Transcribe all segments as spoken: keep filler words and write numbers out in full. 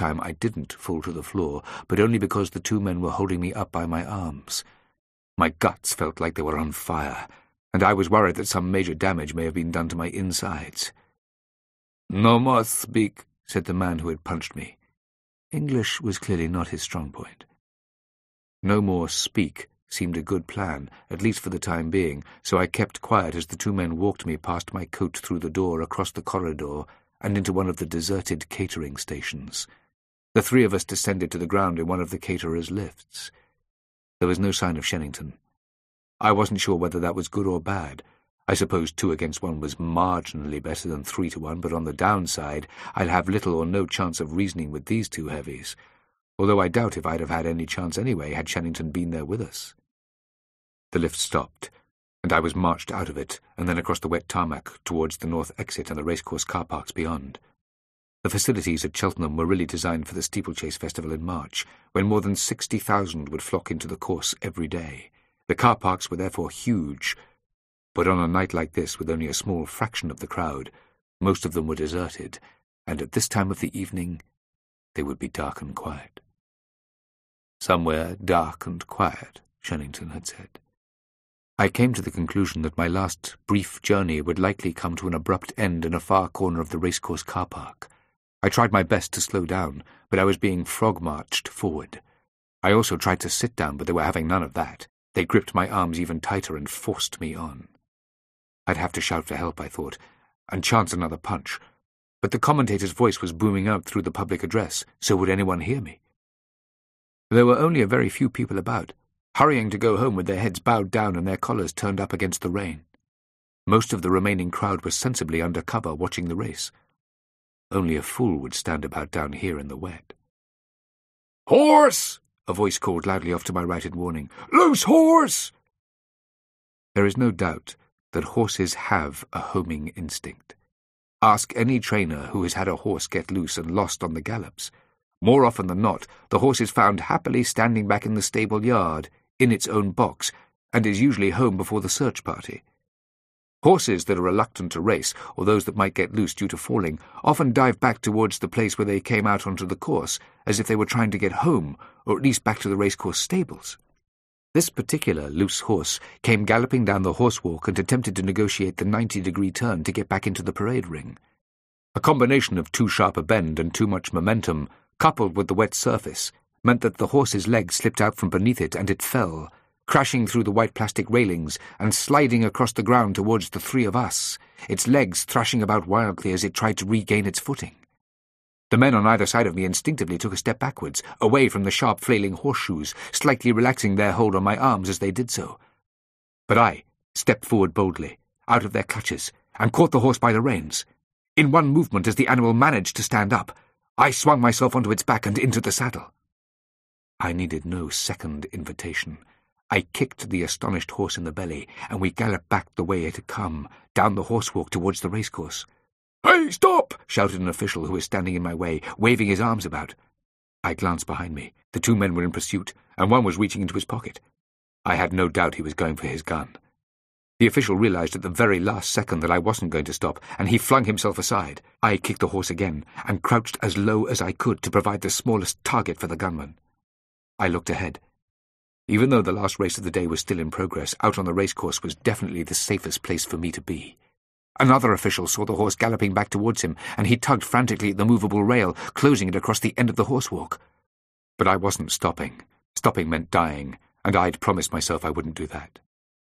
time I didn't fall to the floor, but only because the two men were holding me up by my arms. My guts felt like they were on fire, and I was worried that some major damage may have been done to my insides. "No more speak," said the man who had punched me. English was clearly not his strong point. No more speak seemed a good plan, at least for the time being, so I kept quiet as the two men walked me past my coat through the door, across the corridor, and into one of the deserted catering stations. The three of us descended to the ground in one of the caterers' lifts. There was no sign of Shennington. I wasn't sure whether that was good or bad. I suppose two against one was marginally better than three to one, but on the downside, I'd have little or no chance of reasoning with these two heavies, although I doubt if I'd have had any chance anyway had Shennington been there with us. The lift stopped, and I was marched out of it, and then across the wet tarmac towards the north exit and the racecourse car parks beyond. The facilities at Cheltenham were really designed for the Steeplechase Festival in March, when more than sixty thousand would flock into the course every day. The car parks were therefore huge, but on a night like this, with only a small fraction of the crowd, most of them were deserted, and at this time of the evening they would be dark and quiet. Somewhere dark and quiet, Shennington had said. I came to the conclusion that my last brief journey would likely come to an abrupt end in a far corner of the racecourse car park. I tried my best to slow down, but I was being frog-marched forward. I also tried to sit down, but they were having none of that. They gripped my arms even tighter and forced me on. I'd have to shout for help, I thought, and chance another punch. But the commentator's voice was booming out through the public address, so would anyone hear me? There were only a very few people about, hurrying to go home with their heads bowed down and their collars turned up against the rain. Most of the remaining crowd was sensibly under cover watching the race. Only a fool would stand about down here in the wet. "Horse!" a voice called loudly off to my right in warning. "Loose horse!" There is no doubt that horses have a homing instinct. Ask any trainer who has had a horse get loose and lost on the gallops. More often than not, the horse is found happily standing back in the stable yard, in its own box, and is usually home before the search party. Horses that are reluctant to race, or those that might get loose due to falling, often dive back towards the place where they came out onto the course, as if they were trying to get home, or at least back to the racecourse stables. This particular loose horse came galloping down the horsewalk and attempted to negotiate the ninety-degree turn to get back into the parade ring. A combination of too sharp a bend and too much momentum, coupled with the wet surface, meant that the horse's leg slipped out from beneath it and it fell, crashing through the white plastic railings and sliding across the ground towards the three of us, its legs thrashing about wildly as it tried to regain its footing. The men on either side of me instinctively took a step backwards, away from the sharp flailing horseshoes, slightly relaxing their hold on my arms as they did so. But I stepped forward boldly, out of their clutches, and caught the horse by the reins. In one movement, as the animal managed to stand up, I swung myself onto its back and into the saddle. I needed no second invitation. I kicked the astonished horse in the belly, and we galloped back the way it had come, down the horsewalk towards the racecourse. "Hey, stop!" shouted an official who was standing in my way, waving his arms about. I glanced behind me. The two men were in pursuit, and one was reaching into his pocket. I had no doubt he was going for his gun. The official realized at the very last second that I wasn't going to stop, and he flung himself aside. I kicked the horse again, and crouched as low as I could to provide the smallest target for the gunman. I looked ahead. Even though the last race of the day was still in progress, out on the racecourse was definitely the safest place for me to be. Another official saw the horse galloping back towards him, and he tugged frantically at the movable rail, closing it across the end of the horsewalk. But I wasn't stopping. Stopping meant dying, and I'd promised myself I wouldn't do that.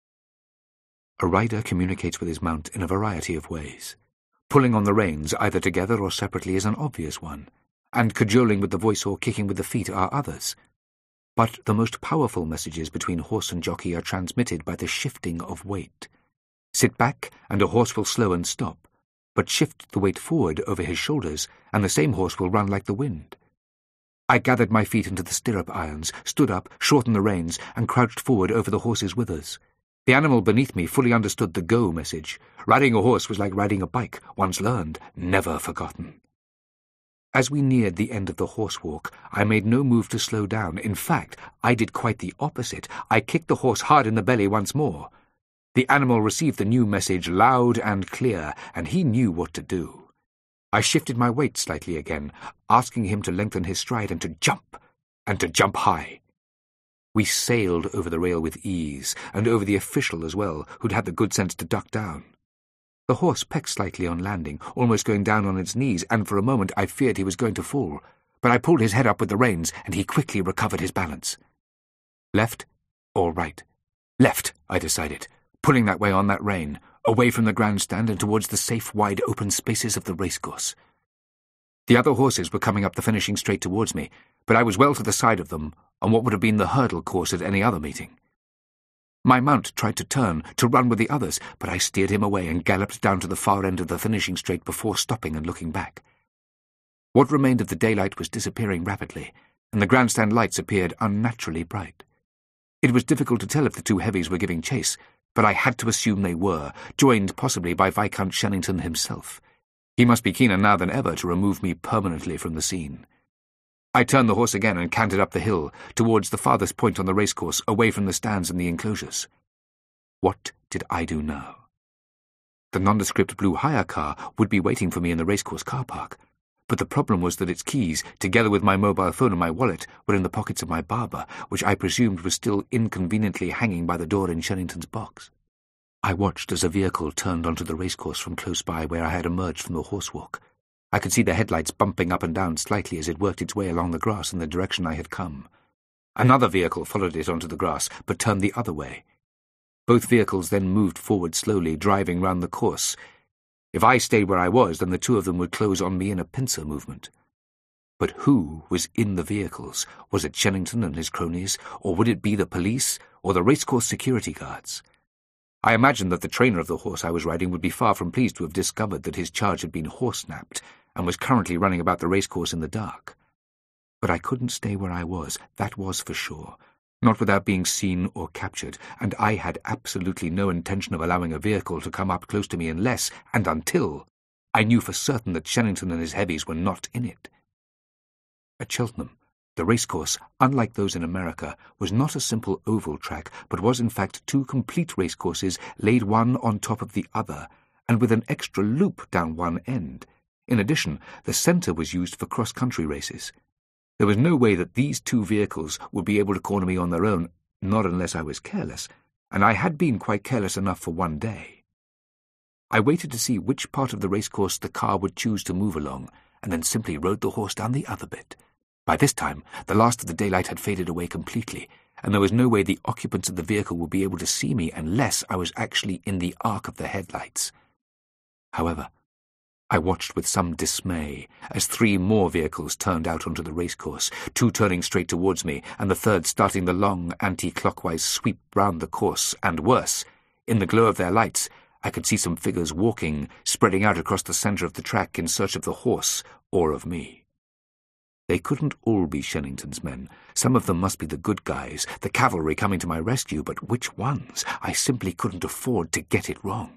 A rider communicates with his mount in a variety of ways. Pulling on the reins, either together or separately, is an obvious one, and cajoling with the voice or kicking with the feet are others. But the most powerful messages between horse and jockey are transmitted by the shifting of weight. Sit back, and a horse will slow and stop, but shift the weight forward over his shoulders, and the same horse will run like the wind. I gathered my feet into the stirrup irons, stood up, shortened the reins, and crouched forward over the horse's withers. The animal beneath me fully understood the go message. Riding a horse was like riding a bike, once learned, never forgotten. As we neared the end of the horsewalk, I made no move to slow down. In fact, I did quite the opposite. I kicked the horse hard in the belly once more. The animal received the new message loud and clear, and he knew what to do. I shifted my weight slightly again, asking him to lengthen his stride and to jump, and to jump high. We sailed over the rail with ease, and over the official as well, who'd had the good sense to duck down. The horse pecked slightly on landing, almost going down on its knees, and for a moment I feared he was going to fall, but I pulled his head up with the reins, and he quickly recovered his balance. Left or right? Left, I decided, pulling that way on that rein, away from the grandstand and towards the safe, wide open spaces of the racecourse. The other horses were coming up the finishing straight towards me, but I was well to the side of them, on what would have been the hurdle course at any other meeting. My mount tried to turn, to run with the others, but I steered him away and galloped down to the far end of the finishing straight before stopping and looking back. What remained of the daylight was disappearing rapidly, and the grandstand lights appeared unnaturally bright. It was difficult to tell if the two heavies were giving chase, but I had to assume they were, joined possibly by Viscount Shennington himself. He must be keener now than ever to remove me permanently from the scene. I turned the horse again and cantered up the hill, towards the farthest point on the racecourse, away from the stands and the enclosures. What did I do now? The nondescript blue hire car would be waiting for me in the racecourse car park, but the problem was that its keys, together with my mobile phone and my wallet, were in the pockets of my barber, which I presumed was still inconveniently hanging by the door in Shennington's box. I watched as a vehicle turned onto the racecourse from close by where I had emerged from the horsewalk. I could see the headlights bumping up and down slightly as it worked its way along the grass in the direction I had come. Another vehicle followed it onto the grass, but turned the other way. Both vehicles then moved forward slowly, driving round the course. If I stayed where I was, then the two of them would close on me in a pincer movement. But who was in the vehicles? Was it Shennington and his cronies, or would it be the police, or the racecourse security guards? I imagined that the trainer of the horse I was riding would be far from pleased to have discovered that his charge had been horse-napped, and was currently running about the racecourse in the dark. But I couldn't stay where I was, that was for sure, not without being seen or captured, and I had absolutely no intention of allowing a vehicle to come up close to me unless, and until, I knew for certain that Shennington and his heavies were not in it. At Cheltenham, the racecourse, unlike those in America, was not a simple oval track, but was in fact two complete racecourses laid one on top of the other, and with an extra loop down one end. In addition, the centre was used for cross-country races. There was no way that these two vehicles would be able to corner me on their own, not unless I was careless, and I had been quite careless enough for one day. I waited to see which part of the racecourse the car would choose to move along, and then simply rode the horse down the other bit. By this time, the last of the daylight had faded away completely, and there was no way the occupants of the vehicle would be able to see me unless I was actually in the arc of the headlights. However, I watched with some dismay as three more vehicles turned out onto the racecourse, two turning straight towards me, and the third starting the long anti-clockwise sweep round the course, and worse, in the glow of their lights, I could see some figures walking, spreading out across the centre of the track in search of the horse or of me. They couldn't all be Shennington's men. Some of them must be the good guys, the cavalry coming to my rescue, but which ones? I simply couldn't afford to get it wrong.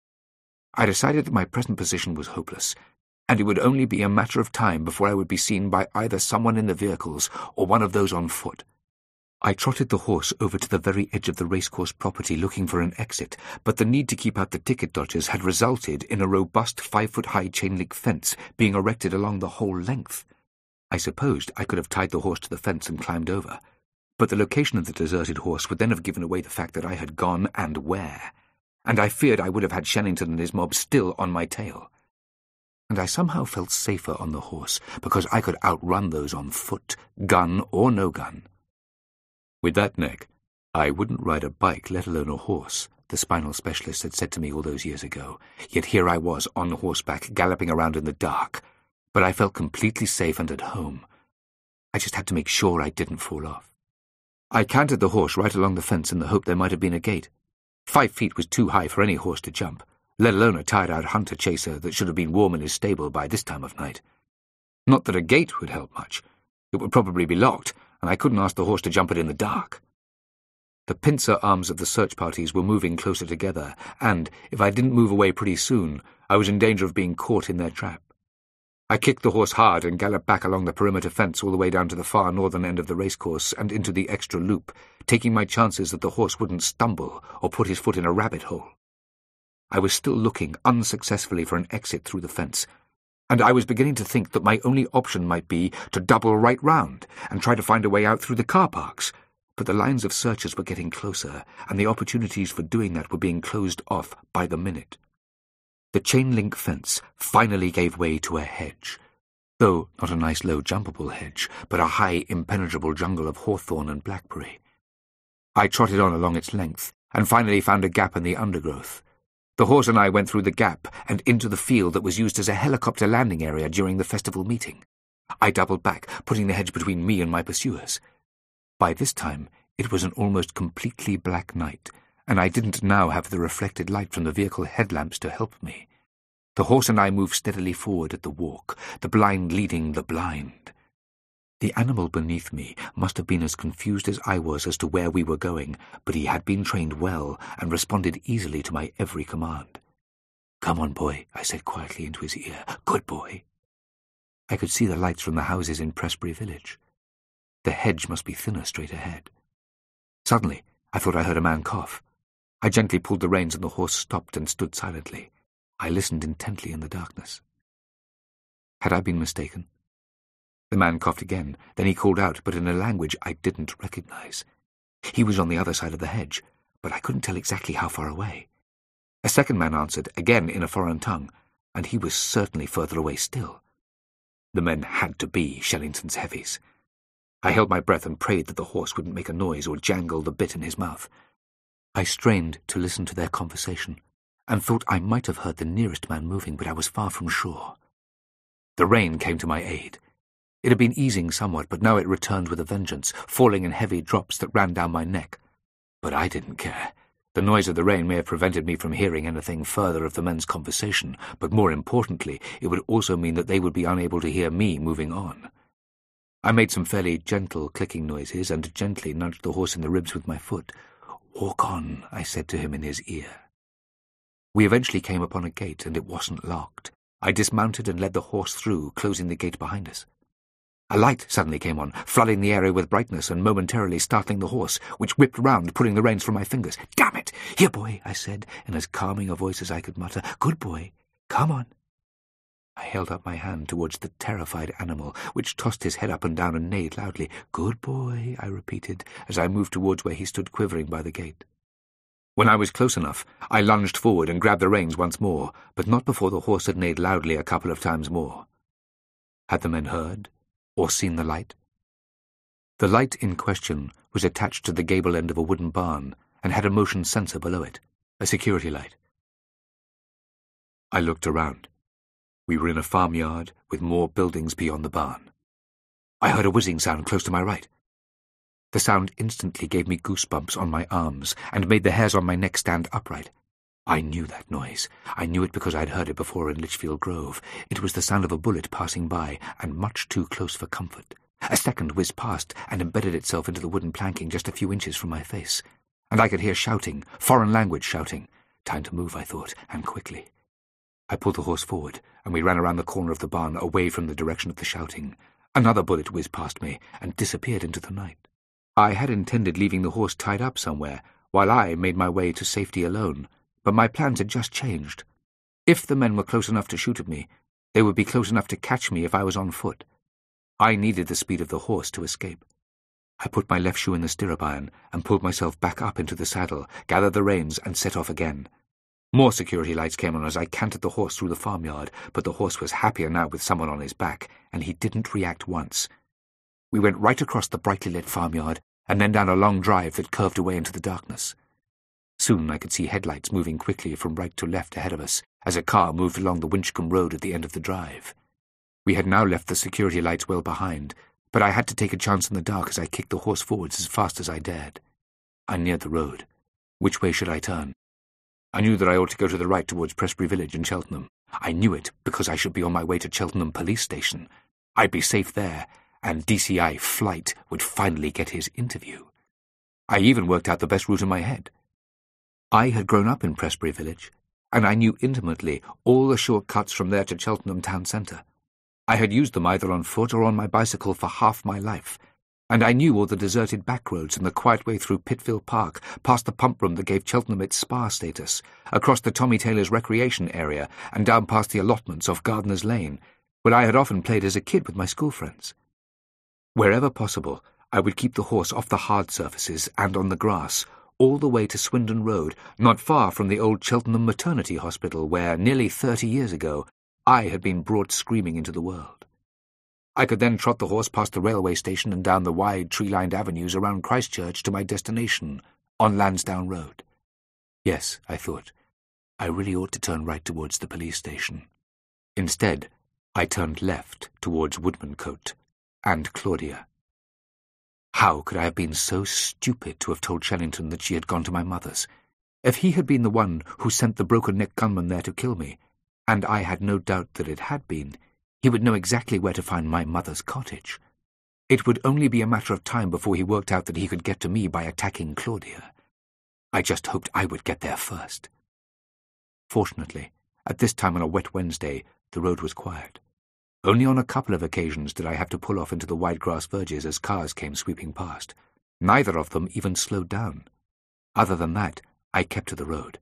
I decided that my present position was hopeless, and it would only be a matter of time before I would be seen by either someone in the vehicles or one of those on foot. I trotted the horse over to the very edge of the racecourse property looking for an exit, but the need to keep out the ticket dodgers had resulted in a robust five-foot-high chain-link fence being erected along the whole length. I supposed I could have tied the horse to the fence and climbed over, but the location of the deserted horse would then have given away the fact that I had gone and where, and I feared I would have had Shennington and his mob still on my tail. And I somehow felt safer on the horse, because I could outrun those on foot, gun or no gun. With that neck, I wouldn't ride a bike, let alone a horse, the spinal specialist had said to me all those years ago, yet here I was on horseback, galloping around in the dark. But I felt completely safe and at home. I just had to make sure I didn't fall off. I cantered the horse right along the fence in the hope there might have been a gate. Five feet was too high for any horse to jump, let alone a tired-out hunter-chaser that should have been warm in his stable by this time of night. Not that a gate would help much. It would probably be locked, and I couldn't ask the horse to jump it in the dark. The pincer arms of the search parties were moving closer together, and, if I didn't move away pretty soon, I was in danger of being caught in their trap. I kicked the horse hard and galloped back along the perimeter fence all the way down to the far northern end of the racecourse and into the extra loop, taking my chances that the horse wouldn't stumble or put his foot in a rabbit hole. I was still looking unsuccessfully for an exit through the fence. and I was beginning to think that my only option might be to double right round and try to find a way out through the car parks. But the lines of searchers were getting closer, and the opportunities for doing that were being closed off by the minute. The chain-link fence finally gave way to a hedge, though not a nice low jumpable hedge, but a high impenetrable jungle of hawthorn and blackberry. I trotted on along its length, and finally found a gap in the undergrowth. The horse and I went through the gap and into the field that was used as a helicopter landing area during the festival meeting. I doubled back, putting the hedge between me and my pursuers. By this time, it was an almost completely black night, and I didn't now have the reflected light from the vehicle headlamps to help me. The horse and I moved steadily forward at the walk, the blind leading the blind. The animal beneath me must have been as confused as I was as to where we were going, but he had been trained well and responded easily to my every command. "Come on, boy," I said quietly into his ear. "Good boy." I could see the lights from the houses in Prestbury village. The hedge must be thinner straight ahead. Suddenly, I thought I heard a man cough. I gently pulled the reins and the horse stopped and stood silently. I listened intently in the darkness. Had I been mistaken? The man coughed again, then he called out, but in a language I didn't recognize. He was on the other side of the hedge, but I couldn't tell exactly how far away. A second man answered, again in a foreign tongue, and he was certainly further away still. The men had to be Shellington's heavies. I held my breath and prayed that the horse wouldn't make a noise or jangle the bit in his mouth. I strained to listen to their conversation, and thought I might have heard the nearest man moving, but I was far from sure. The rain came to my aid. It had been easing somewhat, but now it returned with a vengeance, falling in heavy drops that ran down my neck. But I didn't care. The noise of the rain may have prevented me from hearing anything further of the men's conversation, but more importantly, it would also mean that they would be unable to hear me moving on. I made some fairly gentle clicking noises and gently nudged the horse in the ribs with my foot. "Walk on," I said to him in his ear. We eventually came upon a gate, and it wasn't locked. I dismounted and led the horse through, closing the gate behind us. A light suddenly came on, flooding the area with brightness and momentarily startling the horse, which whipped round, pulling the reins from my fingers. "Damn it! Here, boy," I said, in as calming a voice as I could mutter. "Good boy. Come on." I held up my hand towards the terrified animal, which tossed his head up and down and neighed loudly. "Good boy," I repeated, as I moved towards where he stood quivering by the gate. When I was close enough, I lunged forward and grabbed the reins once more, but not before the horse had neighed loudly a couple of times more. Had the men heard? Or seen the light? The light in question was attached to the gable end of a wooden barn and had a motion sensor below it, a security light. I looked around. We were in a farmyard with more buildings beyond the barn. I heard a whizzing sound close to my right. The sound instantly gave me goosebumps on my arms and made the hairs on my neck stand upright. I knew that noise. I knew it because I'd heard it before in Litchfield Grove. It was the sound of a bullet passing by, and much too close for comfort. A second whizzed past and embedded itself into the wooden planking just a few inches from my face. And I could hear shouting, foreign language shouting. Time to move, I thought, and quickly. I pulled the horse forward, and we ran around the corner of the barn away from the direction of the shouting. Another bullet whizzed past me and disappeared into the night. I had intended leaving the horse tied up somewhere, while I made my way to safety alone. But my plans had just changed. If the men were close enough to shoot at me, they would be close enough to catch me if I was on foot. I needed the speed of the horse to escape. I put my left shoe in the stirrup iron and pulled myself back up into the saddle, gathered the reins, and set off again. More security lights came on as I cantered the horse through the farmyard, but the horse was happier now with someone on his back, and he didn't react once. We went right across the brightly lit farmyard and then down a long drive that curved away into the darkness. Soon I could see headlights moving quickly from right to left ahead of us as a car moved along the Winchcombe Road at the end of the drive. We had now left the security lights well behind, but I had to take a chance in the dark as I kicked the horse forwards as fast as I dared. I neared the road. Which way should I turn? I knew that I ought to go to the right towards Prestbury Village in Cheltenham. I knew it because I should be on my way to Cheltenham Police Station. I'd be safe there, and D C I Flight would finally get his interview. I even worked out the best route in my head. I had grown up in Prestbury Village, and I knew intimately all the shortcuts from there to Cheltenham town centre. I had used them either on foot or on my bicycle for half my life, and I knew all the deserted back roads and the quiet way through Pittville Park, past the pump room that gave Cheltenham its spa status, across the Tommy Taylor's recreation area, and down past the allotments off Gardener's Lane, where I had often played as a kid with my school friends. Wherever possible, I would keep the horse off the hard surfaces and on the grass, all the way to Swindon Road, not far from the old Cheltenham Maternity Hospital where, nearly thirty years ago, I had been brought screaming into the world. I could then trot the horse past the railway station and down the wide tree-lined avenues around Christchurch to my destination, on Lansdowne Road. Yes, I thought, I really ought to turn right towards the police station. Instead, I turned left towards Woodmancote and Claudia. How could I have been so stupid to have told Shellington that she had gone to my mother's? If he had been the one who sent the broken-neck gunman there to kill me, and I had no doubt that it had been, he would know exactly where to find my mother's cottage. It would only be a matter of time before he worked out that he could get to me by attacking Claudia. I just hoped I would get there first. Fortunately, at this time on a wet Wednesday, the road was quiet. Only on a couple of occasions did I have to pull off into the wide grass verges as cars came sweeping past. Neither of them even slowed down. Other than that, I kept to the road.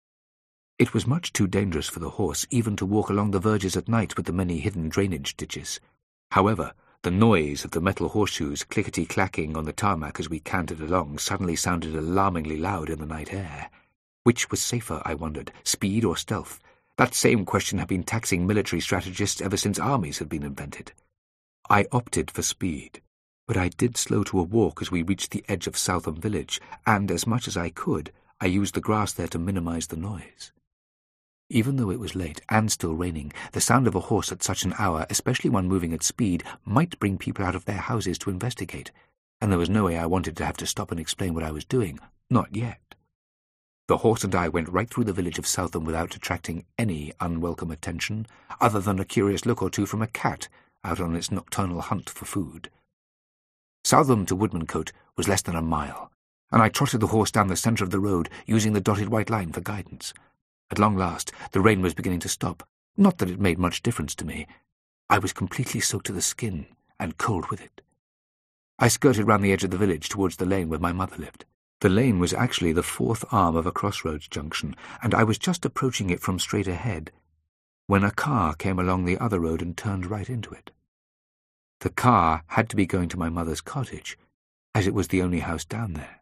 It was much too dangerous for the horse even to walk along the verges at night with the many hidden drainage ditches. However, the noise of the metal horseshoes clickety-clacking on the tarmac as we cantered along suddenly sounded alarmingly loud in the night air. Which was safer, I wondered, speed or stealth? That same question had been taxing military strategists ever since armies had been invented. I opted for speed, but I did slow to a walk as we reached the edge of Southam village, and as much as I could, I used the grass there to minimize the noise. Even though it was late and still raining, the sound of a horse at such an hour, especially one moving at speed, might bring people out of their houses to investigate, and there was no way I wanted to have to stop and explain what I was doing. Not yet. The horse and I went right through the village of Southam without attracting any unwelcome attention, other than a curious look or two from a cat out on its nocturnal hunt for food. Southam to Woodmancote was less than a mile, and I trotted the horse down the centre of the road, using the dotted white line for guidance. At long last, the rain was beginning to stop. Not that it made much difference to me. I was completely soaked to the skin, and cold with it. I skirted round the edge of the village towards the lane where my mother lived. The lane was actually the fourth arm of a crossroads junction, and I was just approaching it from straight ahead, when a car came along the other road and turned right into it. The car had to be going to my mother's cottage, as it was the only house down there.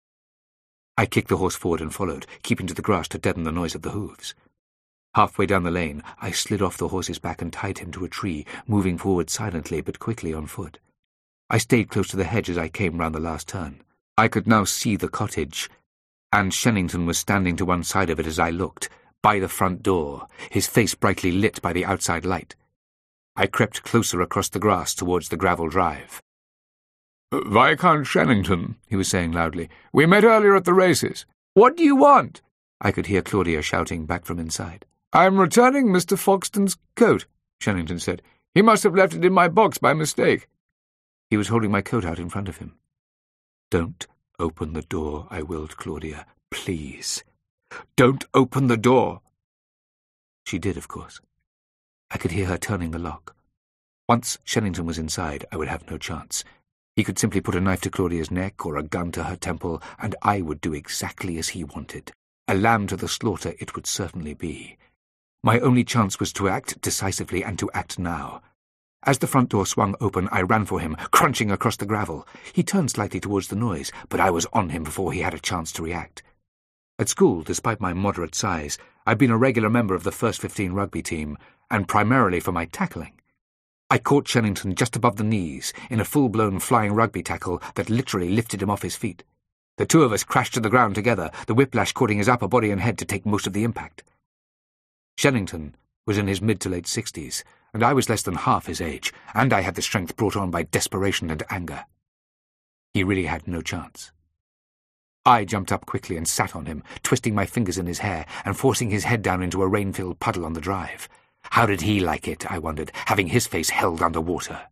I kicked the horse forward and followed, keeping to the grass to deaden the noise of the hooves. Halfway down the lane, I slid off the horse's back and tied him to a tree, moving forward silently but quickly on foot. I stayed close to the hedge as I came round the last turn. I could now see the cottage, and Shellington was standing to one side of it as I looked, by the front door, his face brightly lit by the outside light. I crept closer across the grass towards the gravel drive. "Viscount Shellington," he was saying loudly. "We met earlier at the races. What do you want?" I could hear Claudia shouting back from inside. "I'm returning Mister Foxton's coat," Shellington said. "He must have left it in my box by mistake." He was holding my coat out in front of him. "Don't open the door," I willed Claudia. "Please. Don't open the door." She did, of course. I could hear her turning the lock. Once Shellington was inside, I would have no chance. He could simply put a knife to Claudia's neck or a gun to her temple, and I would do exactly as he wanted. A lamb to the slaughter it would certainly be. My only chance was to act decisively and to act now. As the front door swung open, I ran for him, crunching across the gravel. He turned slightly towards the noise, but I was on him before he had a chance to react. At school, despite my moderate size, I'd been a regular member of the first fifteen rugby team, and primarily for my tackling. I caught Shellington just above the knees, in a full-blown flying rugby tackle that literally lifted him off his feet. The two of us crashed to the ground together, the whiplash causing his upper body and head to take most of the impact. Shellington was in his mid to late sixties, and I was less than half his age, and I had the strength brought on by desperation and anger. He really had no chance. I jumped up quickly and sat on him, twisting my fingers in his hair and forcing his head down into a rain-filled puddle on the drive. How did he like it, I wondered, having his face held under water?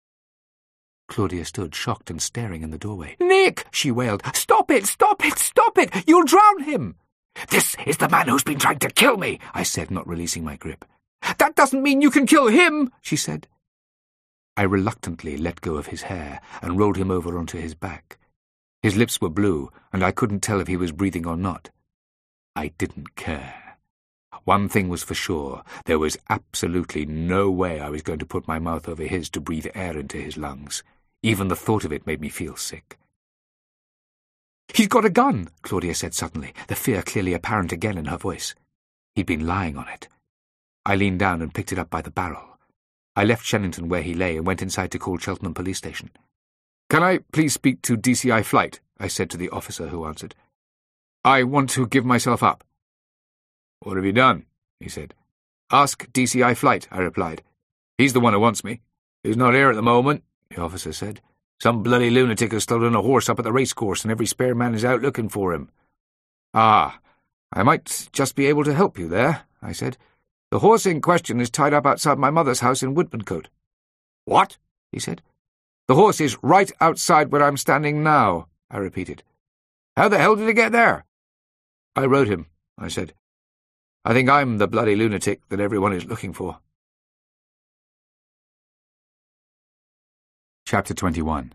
Claudia stood, shocked and staring in the doorway. "Nick!" she wailed. "Stop it! Stop it! Stop it! You'll drown him!" "This is the man who's been trying to kill me," I said, not releasing my grip. "That doesn't mean you can kill him," she said. I reluctantly let go of his hair and rolled him over onto his back. His lips were blue, and I couldn't tell if he was breathing or not. I didn't care. One thing was for sure. There was absolutely no way I was going to put my mouth over his to breathe air into his lungs. Even the thought of it made me feel sick. "He's got a gun," Claudia said suddenly, the fear clearly apparent again in her voice. He'd been lying on it. I leaned down and picked it up by the barrel. I left Shennington where he lay and went inside to call Cheltenham Police Station. "Can I please speak to D C I Flight?" I said to the officer who answered. "I want to give myself up." "What have you done?" he said. "Ask D C I Flight," I replied. "He's the one who wants me." "He's not here at the moment," the officer said. "Some bloody lunatic has stolen a horse up at the racecourse, and every spare man is out looking for him." "Ah, I might just be able to help you there," I said. "The horse in question is tied up outside my mother's house in Woodmancote." "What?" he said. "The horse is right outside where I'm standing now," I repeated. "How the hell did it get there?" "I rode him," I said. "I think I'm the bloody lunatic that everyone is looking for." Chapter twenty-one.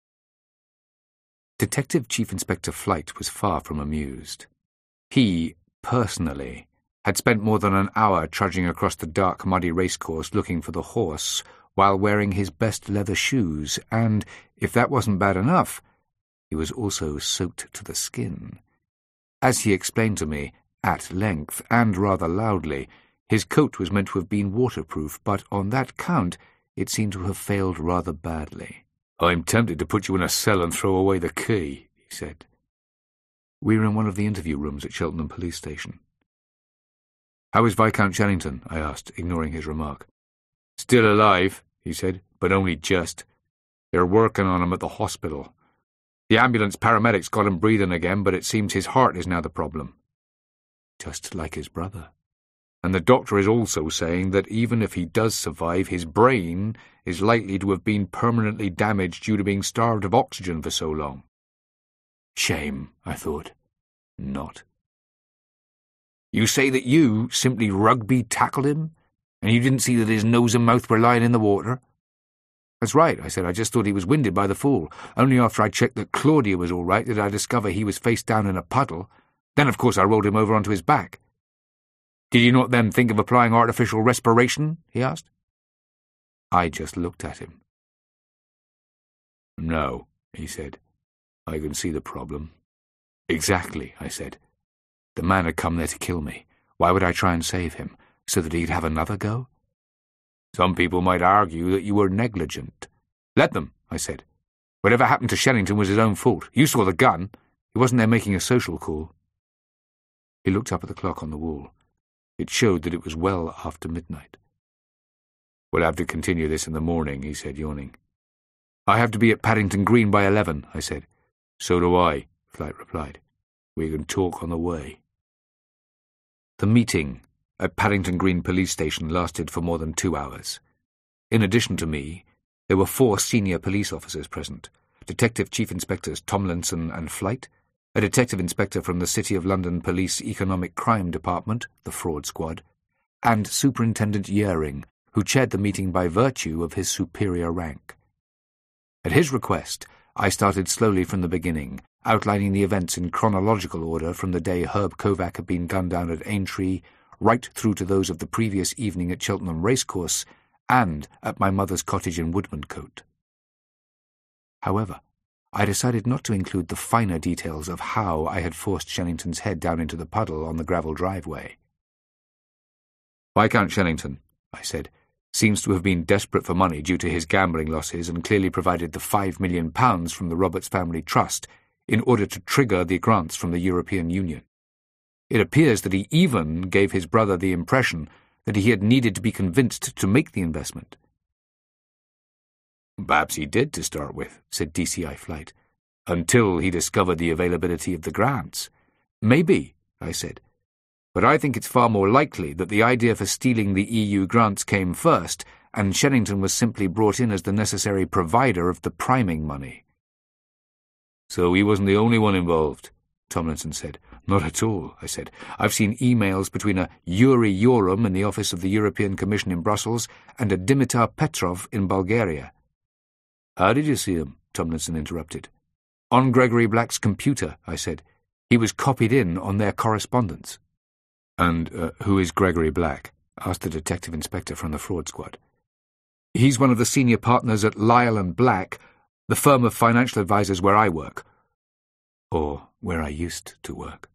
Detective Chief Inspector Flight was far from amused. He, personally, had spent more than an hour trudging across the dark, muddy racecourse looking for the horse while wearing his best leather shoes, and, if that wasn't bad enough, he was also soaked to the skin. As he explained to me, at length, and rather loudly, his coat was meant to have been waterproof, but on that count it seemed to have failed rather badly. "I'm tempted to put you in a cell and throw away the key," he said. We were in one of the interview rooms at Cheltenham Police Station. "How is Viscount Shennington?" I asked, ignoring his remark. "Still alive," he said, "but only just. They're working on him at the hospital. The ambulance paramedics got him breathing again, but it seems his heart is now the problem." Just like his brother. "And the doctor is also saying that even if he does survive, his brain is likely to have been permanently damaged due to being starved of oxygen for so long." Shame, I thought. Not. "You say that you simply rugby-tackled him, and you didn't see that his nose and mouth were lying in the water?" "That's right," I said. "I just thought he was winded by the fall. Only after I checked that Claudia was all right did I discover he was face down in a puddle. Then, of course, I rolled him over onto his back." "Did you not then think of applying artificial respiration?" he asked. I just looked at him. "No," he said. "I can see the problem." "Exactly," I said. "The man had come there to kill me. Why would I try and save him? So that he'd have another go?" "Some people might argue that you were negligent." "Let them," I said. "Whatever happened to Shennington was his own fault. You saw the gun. He wasn't there making a social call." He looked up at the clock on the wall. It showed that it was well after midnight. "We'll have to continue this in the morning," he said, yawning. "I have to be at Paddington Green by eleven," I said. "So do I," Flight replied. "We can talk on the way." The meeting at Paddington Green Police Station lasted for more than two hours. In addition to me, there were four senior police officers present, Detective Chief Inspectors Tomlinson and Flight, a detective inspector from the City of London Police Economic Crime Department, the Fraud Squad, and Superintendent Yearing, who chaired the meeting by virtue of his superior rank. At his request, I started slowly from the beginning, outlining the events in chronological order from the day Herb Kovac had been gunned down at Aintree, right through to those of the previous evening at Cheltenham Racecourse, and at my mother's cottage in Woodmancote. However, I decided not to include the finer details of how I had forced Shennington's head down into the puddle on the gravel driveway. "Viscount Shennington," I said, "seems to have been desperate for money due to his gambling losses and clearly provided the five million pounds from the Roberts Family Trust in order to trigger the grants from the European Union. It appears that he even gave his brother the impression that he had needed to be convinced to make the investment." "Perhaps he did to start with," said D C I Flight, "until he discovered the availability of the grants." "Maybe," I said, "but I think it's far more likely that the idea for stealing the E U grants came first, and Shennington was simply brought in as the necessary provider of the priming money." "So he wasn't the only one involved," Tomlinson said. "Not at all," I said. "I've seen emails between a Yuri Yoram in the office of the European Commission in Brussels and a Dimitar Petrov in Bulgaria." "How did you see him?" Tomlinson interrupted. "On Gregory Black's computer," I said. "He was copied in on their correspondence." And uh, who is Gregory Black? Asked the detective inspector from the fraud squad. He's one of the senior partners at Lyle and Black, the firm of financial advisors where I work. Or where I used to work.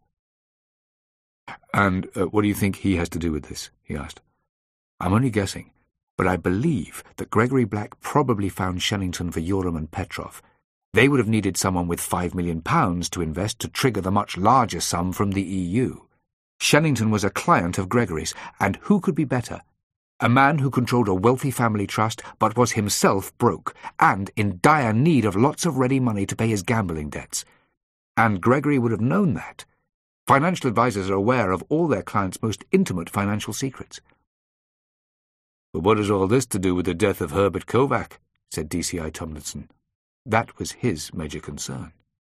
And uh, what do you think he has to do with this? He asked. I'm only guessing, but I believe that Gregory Black probably found Shellington for Yoram and Petrov. They would have needed someone with five million pounds to invest to trigger the much larger sum from the E U. Shellington was a client of Gregory's, and who could be better? A man who controlled a wealthy family trust but was himself broke, and in dire need of lots of ready money to pay his gambling debts. And Gregory would have known that. Financial advisors are aware of all their clients' most intimate financial secrets. "But what has all this to do with the death of Herbert Kovac?" said D C I Tomlinson. That was his major concern.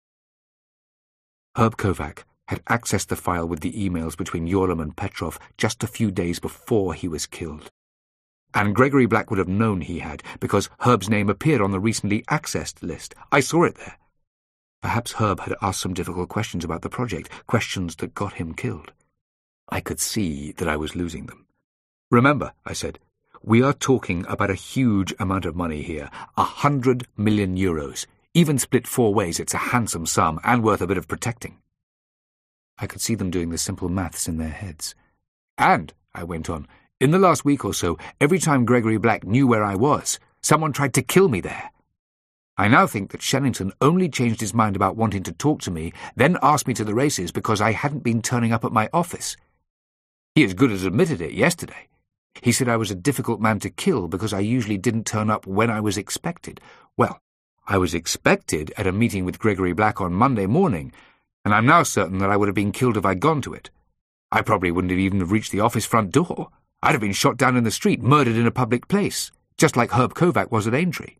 Herb Kovac had accessed the file with the emails between Yoram and Petrov just a few days before he was killed. And Gregory Black would have known he had, because Herb's name appeared on the recently accessed list. I saw it there. Perhaps Herb had asked some difficult questions about the project, questions that got him killed. I could see that I was losing them. "Remember," I said, "we are talking about a huge amount of money here, a hundred million euros. Even split four ways, it's a handsome sum and worth a bit of protecting." I could see them doing the simple maths in their heads. "And," I went on, "in the last week or so, every time Gregory Black knew where I was, someone tried to kill me there. I now think that Shellington only changed his mind about wanting to talk to me, then asked me to the races because I hadn't been turning up at my office. He as good as admitted it yesterday. He said I was a difficult man to kill because I usually didn't turn up when I was expected. Well, I was expected at a meeting with Gregory Black on Monday morning, and I'm now certain that I would have been killed if I'd gone to it. I probably wouldn't have even have reached the office front door. I'd have been shot down in the street, murdered in a public place, just like Herb Kovac was at Aintree."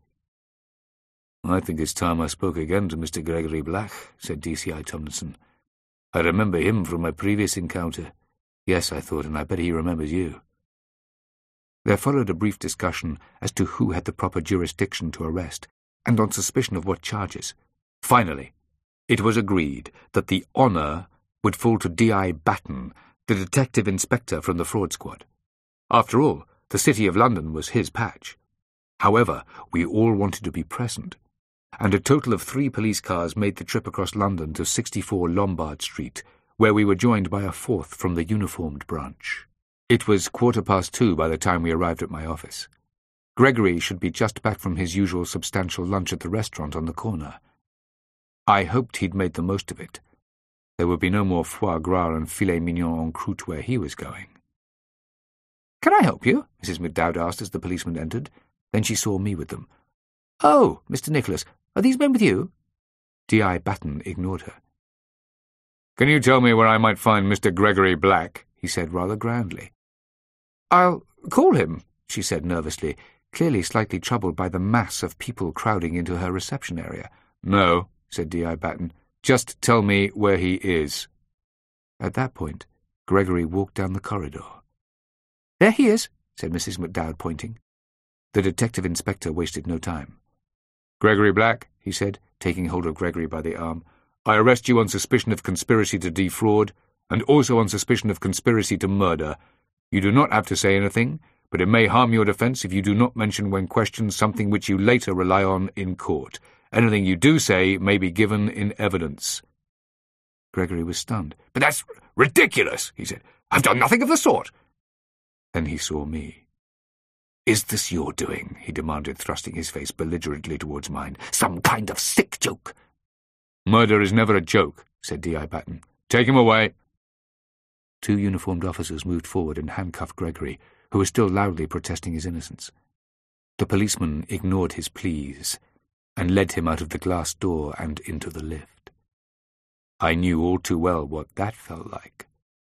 "I think it's time I spoke again to Mister Gregory Black," said D C I Tomlinson. "I remember him from my previous encounter. Yes, I thought, and I bet he remembers you." There followed a brief discussion as to who had the proper jurisdiction to arrest, and on suspicion of what charges. Finally, it was agreed that the honour would fall to D I Batten, the detective inspector from the fraud squad. After all, the City of London was his patch. However, we all wanted to be present, and a total of three police cars made the trip across London to sixty-four Lombard Street, where we were joined by a fourth from the uniformed branch. It was quarter past two by the time we arrived at my office. Gregory should be just back from his usual substantial lunch at the restaurant on the corner. I hoped he'd made the most of it. There would be no more foie gras and filet mignon en croûte where he was going. "Can I help you?" Missus McDowd asked as the policeman entered. Then she saw me with them. "Oh, Mister Nicholas, are these men with you?" D I Batten ignored her. "Can you tell me where I might find Mister Gregory Black?" he said rather grandly. "I'll call him," she said nervously, clearly slightly troubled by the mass of people crowding into her reception area. "No," said D I Batten. "Just tell me where he is." At that point, Gregory walked down the corridor. "There he is," said Missus McDowd, pointing. The detective inspector wasted no time. "Gregory Black," he said, taking hold of Gregory by the arm, "I arrest you on suspicion of conspiracy to defraud, and also on suspicion of conspiracy to murder. You do not have to say anything, but it may harm your defence if you do not mention when questioned something which you later rely on in court. Anything you do say may be given in evidence." Gregory was stunned. "But that's ridiculous," he said. "I've done nothing of the sort." Then he saw me. "Is this your doing?" he demanded, thrusting his face belligerently towards mine. "Some kind of sick joke?" "Murder is never a joke," said D I Batten. "Take him away." Two uniformed officers moved forward and handcuffed Gregory, who was still loudly protesting his innocence. The policeman ignored his pleas and led him out of the glass door and into the lift. I knew all too well what that felt like.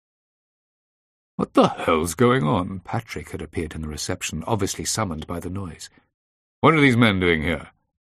"What the hell's going on?" Patrick had appeared in the reception, obviously summoned by the noise. "What are these men doing here?"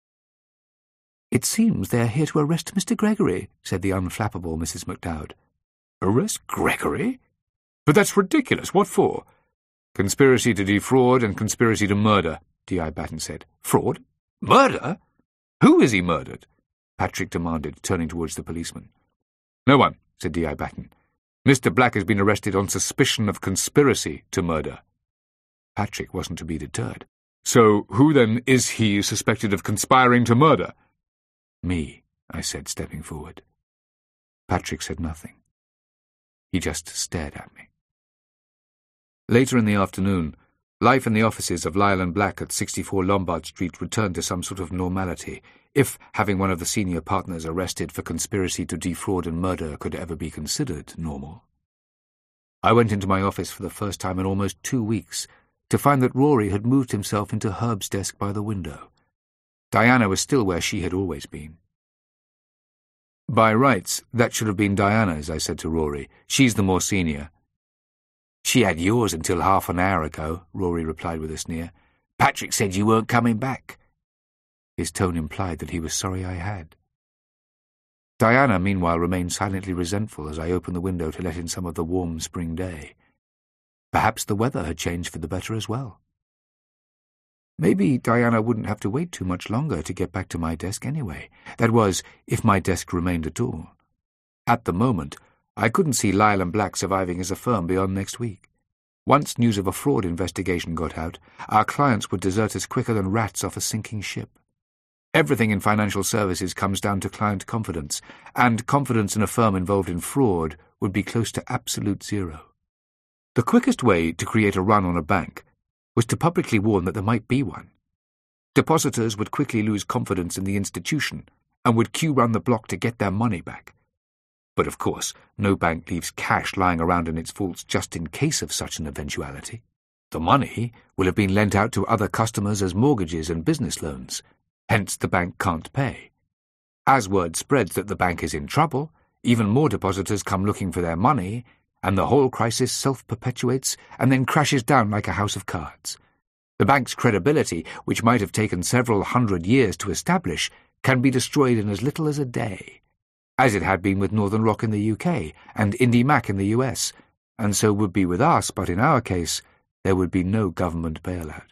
"It seems they are here to arrest Mister Gregory," said the unflappable Missus McDowd. "Arrest Gregory? But that's ridiculous. What for?" "Conspiracy to defraud and conspiracy to murder," D I Batten said. "Fraud? Murder? Who is he murdered?" Patrick demanded, turning towards the policeman. "No one," said D I Batten. Mister Black has been arrested on suspicion of conspiracy to murder. Patrick wasn't to be deterred. So who then is he suspected of conspiring to murder? Me, I said, stepping forward. Patrick said nothing. He just stared at me. Later in the afternoon, life in the offices of Lyle and Black at sixty-four Lombard Street returned to some sort of normality, if having one of the senior partners arrested for conspiracy to defraud and murder could ever be considered normal. I went into my office for the first time in almost two weeks, to find that Rory had moved himself into Herb's desk by the window. Diana was still where she had always been. By rights, that should have been Diana's, I said to Rory. She's the more senior. She had yours until half an hour ago, Rory replied with a sneer. Patrick said you weren't coming back. His tone implied that he was sorry I had. Diana, meanwhile, remained silently resentful as I opened the window to let in some of the warm spring day. Perhaps the weather had changed for the better as well. Maybe Diana wouldn't have to wait too much longer to get back to my desk anyway. That was, if my desk remained at all. At the moment, I couldn't see Lyle and Black surviving as a firm beyond next week. Once news of a fraud investigation got out, our clients would desert us quicker than rats off a sinking ship. Everything in financial services comes down to client confidence, and confidence in a firm involved in fraud would be close to absolute zero. The quickest way to create a run on a bank was to publicly warn that there might be one. Depositors would quickly lose confidence in the institution and would queue round the block to get their money back. But of course, no bank leaves cash lying around in its vaults just in case of such an eventuality. The money will have been lent out to other customers as mortgages and business loans. Hence the bank can't pay. As word spreads that the bank is in trouble, even more depositors come looking for their money, and the whole crisis self-perpetuates and then crashes down like a house of cards. The bank's credibility, which might have taken several hundred years to establish, can be destroyed in as little as a day, as it had been with Northern Rock in the U K and IndyMac in the U S, and so would be with us, but in our case, there would be no government bailout.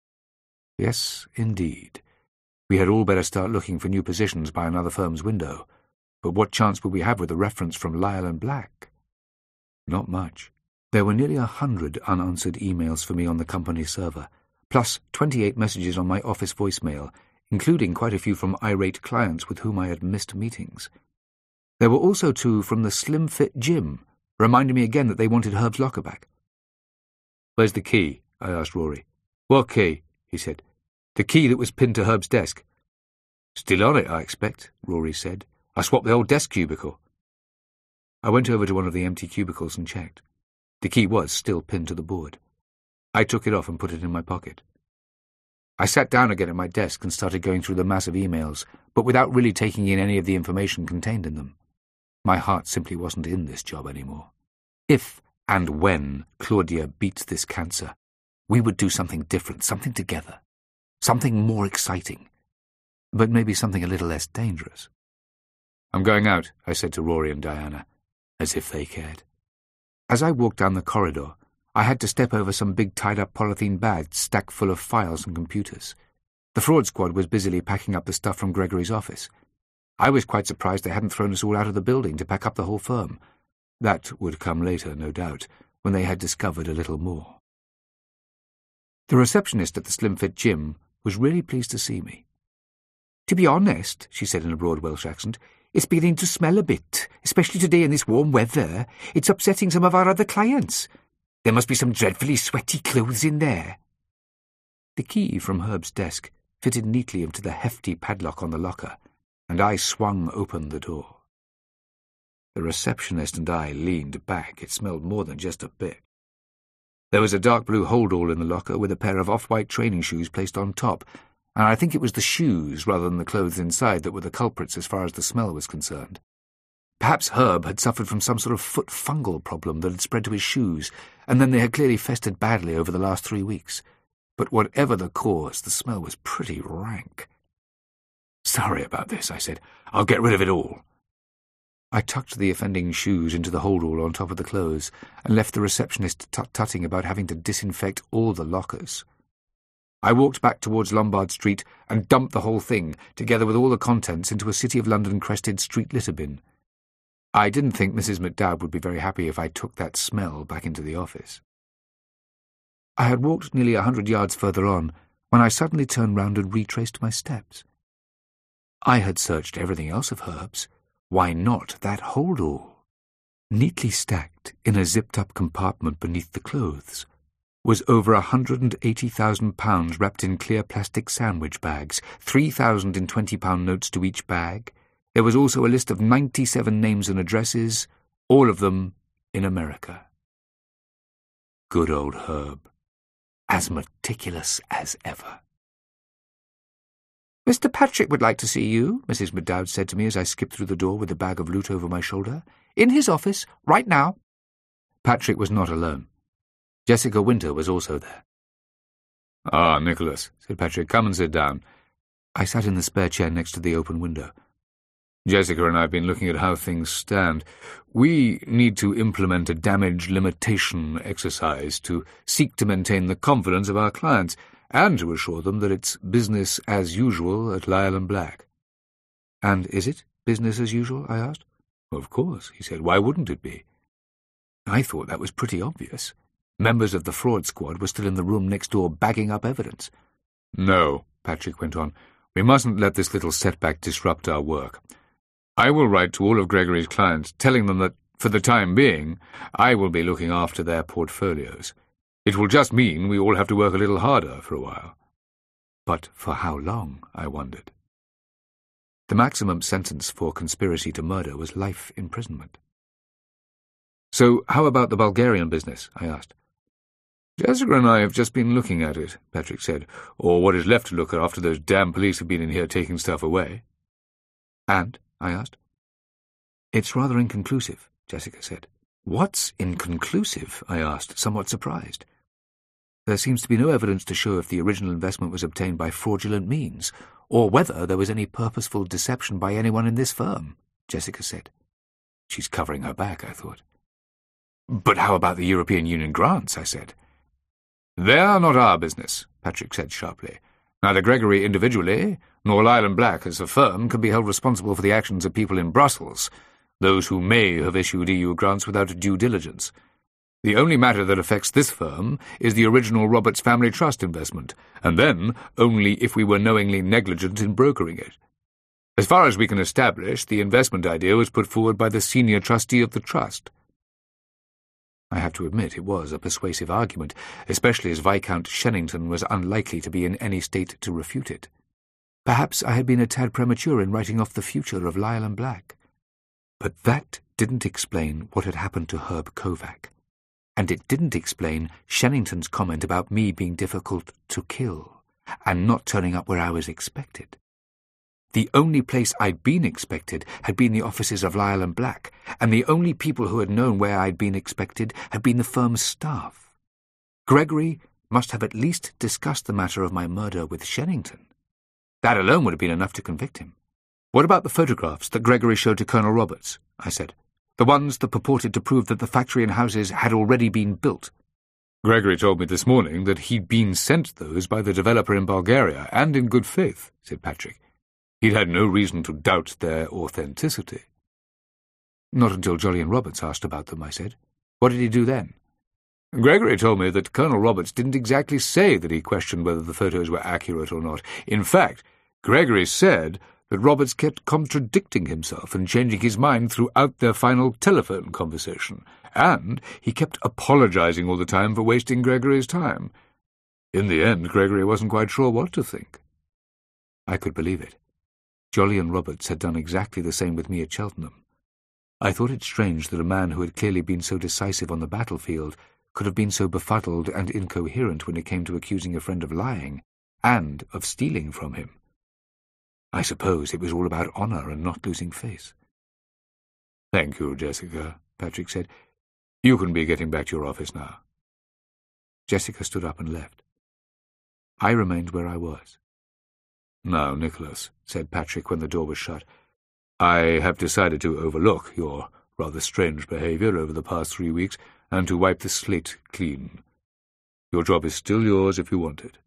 Yes, indeed. We had all better start looking for new positions by another firm's window, but what chance would we have with a reference from Lyle and Black? Not much. There were nearly a hundred unanswered emails for me on the company server, plus twenty-eight messages on my office voicemail, including quite a few from irate clients with whom I had missed meetings. There were also two from the Slim Fit Gym, reminding me again that they wanted Herb's locker back. "Where's the key?" I asked Rory. "What key?" he said. "The key that was pinned to Herb's desk." "Still on it, I expect," Rory said. "I swapped the old desk cubicle." I went over to one of the empty cubicles and checked. The key was still pinned to the board. I took it off and put it in my pocket. I sat down again at my desk and started going through the mass of emails, but without really taking in any of the information contained in them. My heart simply wasn't in this job anymore. If and when Claudia beats this cancer, we would do something different, something together, something more exciting, but maybe something a little less dangerous. "I'm going out," I said to Rory and Diana, as if they cared. As I walked down the corridor, I had to step over some big tied-up polythene bags stacked full of files and computers. The fraud squad was busily packing up the stuff from Gregory's office. I was quite surprised they hadn't thrown us all out of the building to pack up the whole firm. That would come later, no doubt, when they had discovered a little more. The receptionist at the Slim Fit Gym was really pleased to see me. "To be honest," she said in a broad Welsh accent, "it's beginning to smell a bit, especially today in this warm weather. It's upsetting some of our other clients. There must be some dreadfully sweaty clothes in there." The key from Herb's desk fitted neatly into the hefty padlock on the locker, and I swung open the door. The receptionist and I leaned back. It smelled more than just a bit. There was a dark blue holdall in the locker with a pair of off-white training shoes placed on top, and I think it was the shoes rather than the clothes inside that were the culprits as far as the smell was concerned. Perhaps Herb had suffered from some sort of foot fungal problem that had spread to his shoes, and then they had clearly festered badly over the last three weeks. But whatever the cause, the smell was pretty rank. "Sorry about this," I said. "I'll get rid of it all." I tucked the offending shoes into the holdall on top of the clothes and left the receptionist tut-tutting about having to disinfect all the lockers. I walked back towards Lombard Street and dumped the whole thing, together with all the contents, into a City of London-crested street litter bin. I didn't think Missus McDowd would be very happy if I took that smell back into the office. I had walked nearly a hundred yards further on when I suddenly turned round and retraced my steps. I had searched everything else of Herb's. Why not that hold-all? Neatly stacked in a zipped-up compartment beneath the clothes was over a hundred and eighty thousand pounds wrapped in clear plastic sandwich bags, three thousand in twenty-pound notes to each bag. There was also a list of ninety-seven names and addresses, all of them in America. Good old Herb, as meticulous as ever. "Mister Patrick would like to see you," Missus McDowd said to me as I skipped through the door with the bag of loot over my shoulder. "In his office, right now." Patrick was not alone. Jessica Winter was also there. "Ah, Nicholas," said Patrick, "come and sit down." I sat in the spare chair next to the open window. "Jessica and I have been looking at how things stand. We need to implement a damage limitation exercise to seek to maintain the confidence of our clients, and to assure them that it's business as usual at Lyle and Black." "And is it business as usual?" I asked. "Of course," he said. "Why wouldn't it be?" I thought that was pretty obvious. Members of the fraud squad were still in the room next door bagging up evidence. "No," Patrick went on, "we mustn't let this little setback disrupt our work. I will write to all of Gregory's clients, telling them that, for the time being, I will be looking after their portfolios. It will just mean we all have to work a little harder for a while." But for how long, I wondered. The maximum sentence for conspiracy to murder was life imprisonment. "So how about the Bulgarian business?" I asked. "Jessica and I have just been looking at it," Patrick said, "or what is left to look at after those damn police have been in here taking stuff away." "And?" I asked. "It's rather inconclusive," Jessica said. "What's inconclusive?" I asked, somewhat surprised. "There seems to be no evidence to show if the original investment was obtained by fraudulent means, or whether there was any purposeful deception by anyone in this firm," Jessica said. She's covering her back, I thought. "But how about the European Union grants?" I said. "They are not our business," Patrick said sharply. "Neither Gregory individually, nor Lyle and Black as a firm can be held responsible for the actions of people in Brussels, those who may have issued E U grants without due diligence. The only matter that affects this firm is the original Roberts Family Trust investment, and then only if we were knowingly negligent in brokering it. As far as we can establish, the investment idea was put forward by the senior trustee of the trust." I have to admit it was a persuasive argument, especially as Viscount Shennington was unlikely to be in any state to refute it. Perhaps I had been a tad premature in writing off the future of Lyle and Black. But that didn't explain what had happened to Herb Kovac. And it didn't explain Shennington's comment about me being difficult to kill, and not turning up where I was expected. The only place I'd been expected had been the offices of Lyle and Black, and the only people who had known where I'd been expected had been the firm's staff. Gregory must have at least discussed the matter of my murder with Shennington. That alone would have been enough to convict him. "What about the photographs that Gregory showed to Colonel Roberts?" I said. "The ones that purported to prove that the factory and houses had already been built." "Gregory told me this morning that he'd been sent those by the developer in Bulgaria, and in good faith," said Patrick. "He'd had no reason to doubt their authenticity." "Not until Jolyon Roberts asked about them," I said. "What did he do then?" "Gregory told me that Colonel Roberts didn't exactly say that he questioned whether the photos were accurate or not. In fact, Gregory said that Roberts kept contradicting himself and changing his mind throughout their final telephone conversation, and he kept apologizing all the time for wasting Gregory's time. In the end, Gregory wasn't quite sure what to think." I could believe it. Jolyon Roberts had done exactly the same with me at Cheltenham. I thought it strange that a man who had clearly been so decisive on the battlefield could have been so befuddled and incoherent when it came to accusing a friend of lying, and of stealing from him. I suppose it was all about honour and not losing face. "Thank you, Jessica," Patrick said. "You can be getting back to your office now." Jessica stood up and left. I remained where I was. "Now, Nicholas," said Patrick when the door was shut, "I have decided to overlook your rather strange behaviour over the past three weeks and to wipe the slate clean. Your job is still yours if you want it.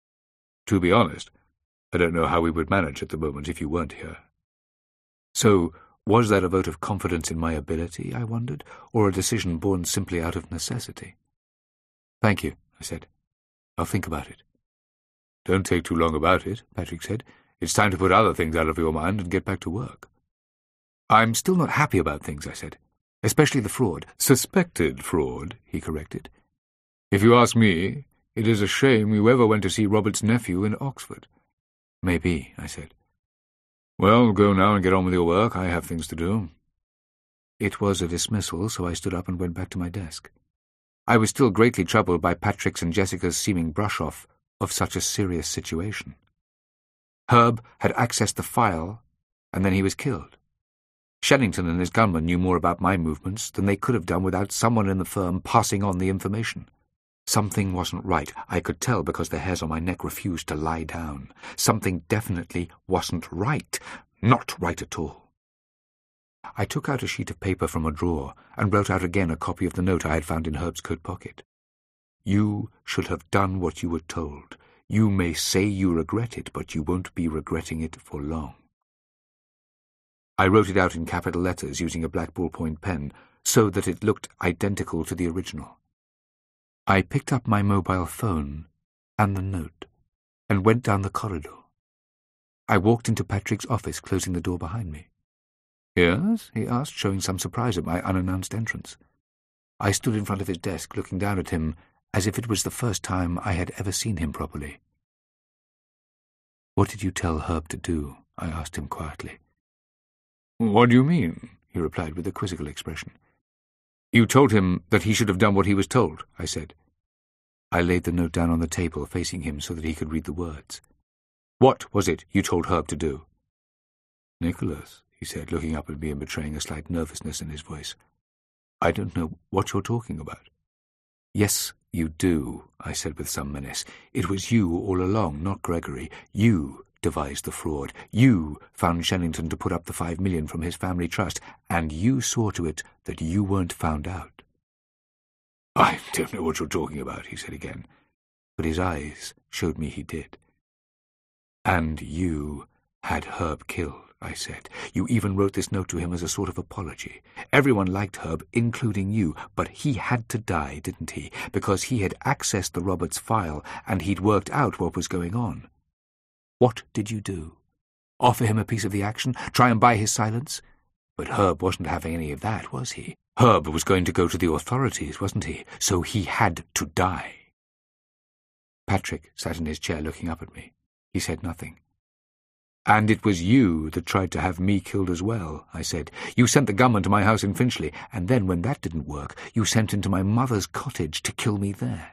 To be honest, I don't know how we would manage at the moment if you weren't here. So, Was that a vote of confidence in my ability, I wondered, or a decision born simply out of necessity? "Thank you," I said. "I'll think about it." "Don't take too long about it," Patrick said. "It's time to put other things out of your mind and get back to work." "I'm still not happy about things," I said. "Especially the fraud." "Suspected fraud," he corrected. "If you ask me, it is a shame you ever went to see Robert's nephew in Oxford." "Maybe," I said. "Well, go now and get on with your work. I have things to do." It was a dismissal, so I stood up and went back to my desk. I was still greatly troubled by Patrick's and Jessica's seeming brush-off of such a serious situation. Herb had accessed the file, and then he was killed. Shennington and his gunmen knew more about my movements than they could have done without someone in the firm passing on the information. Something wasn't right. I could tell because the hairs on my neck refused to lie down. Something definitely wasn't right. Not right at all. I took out a sheet of paper from a drawer and wrote out again a copy of the note I had found in Herb's coat pocket. "You should have done what you were told. You may say you regret it, but you won't be regretting it for long." I wrote it out in capital letters using a black ballpoint pen so that it looked identical to the original. I picked up my mobile phone and the note and went down the corridor. I walked into Patrick's office, closing the door behind me. "Yes?" he asked, showing some surprise at my unannounced entrance. I stood in front of his desk, looking down at him as if it was the first time I had ever seen him properly. "What did you tell Herb to do?" I asked him quietly. "What do you mean?" he replied with a quizzical expression. "You told him that he should have done what he was told," I said. I laid the note down on the table, facing him so that he could read the words. "What was it you told Herb to do?" "Nicholas," he said, looking up at me and betraying a slight nervousness in his voice, "I don't know what you're talking about." "Yes, you do," I said with some menace. "It was you all along, not Gregory. You devised the fraud. You found Shennington to put up the five million from his family trust, and you saw to it that you weren't found out." "I don't know what you're talking about," he said again, but his eyes showed me he did. "And you had Herb killed," I said. "You even wrote this note to him as a sort of apology. Everyone liked Herb, including you, but he had to die, didn't he? Because he had accessed the Roberts file, and he'd worked out what was going on. What did you do? Offer him a piece of the action? Try and buy his silence? But Herb wasn't having any of that, was he? Herb was going to go to the authorities, wasn't he? So he had to die." Patrick sat in his chair looking up at me. He said nothing. "And it was you that tried to have me killed as well," I said. "You sent the gunman to my house in Finchley, and then, when that didn't work, you sent him to my mother's cottage to kill me there."